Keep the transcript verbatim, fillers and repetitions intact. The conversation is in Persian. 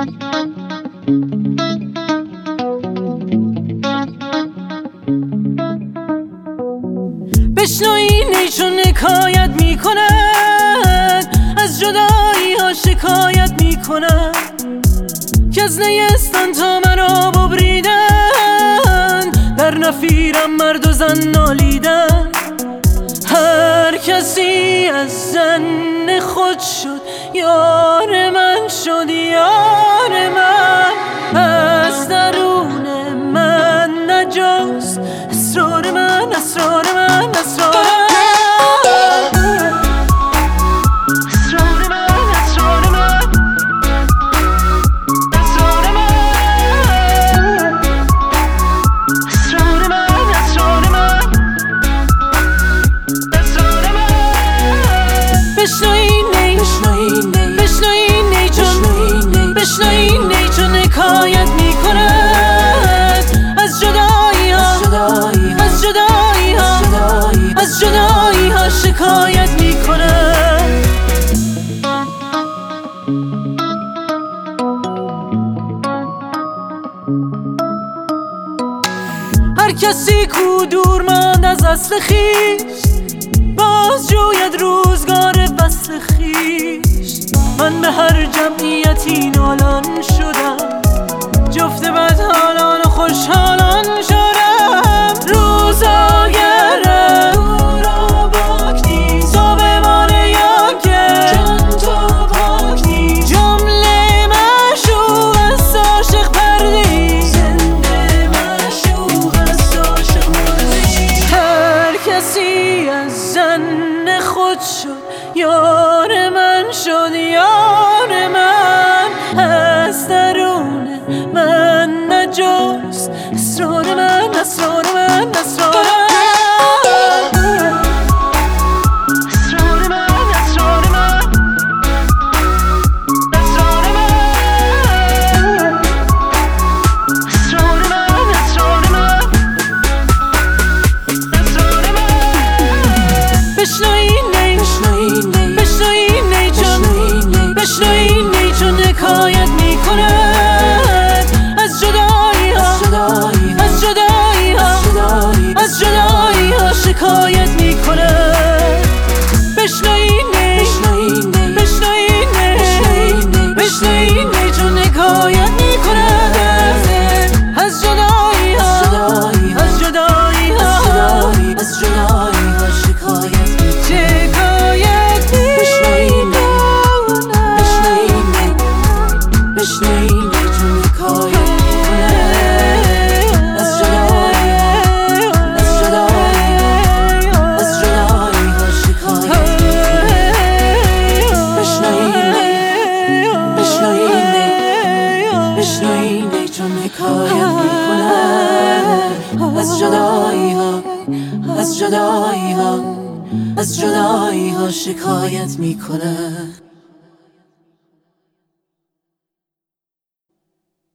بشنوین ای چون حکایت میکند، از جدایی ها شکایت میکند، که از نیستان تا مرا ببریدن، در نفیرم مرد و زن نالیدن. هر کسی از زن خود شد یار من، شد یار من. از درون من نجاست اسرار من، اسرار من، اسرار من. بشنوین ای چون حکایت میکند، از جدایی ها، از جدایی ها، از جدایی ها شکایت میکند. هر کسی کو دور ماند از اصل خویش، باز جوید روزگار وصل خویش. من به هر جمعیتی نالان شدم، جفت بدحالان و خوشحالان شدم. روزاگرم او را باک نیست، تو بمانه یا که جان تو پاک نیست. جمله معشوق است عاشق پردی، زنده معشوق است عاشق مردی. هر کسی از زن خود شد یار من، شد یار من. از درون من نجاست اسرار من، اسرار من، اسرار من. بشنوین ای چون حکایت میکند، از جدایی ها، از جدایی ها، از جدایی ها شکایت میکند. بشنوین ای، بشنوین ای، بشنوین ای چون حکایت میکند، از جدایی ها، از جدایی ها، از جدایی ها شکایت میکند. بشنوین ای چون حکایت میکند، از جدایی ها، از جدایی ها، از جدایی ها شکایت میکند. بشنوین ای، بشنوین ای، بشنوین ای چون حکایت میکند، از جدایی ها، از جدایی ها، از جدایی ها شکایت میکند.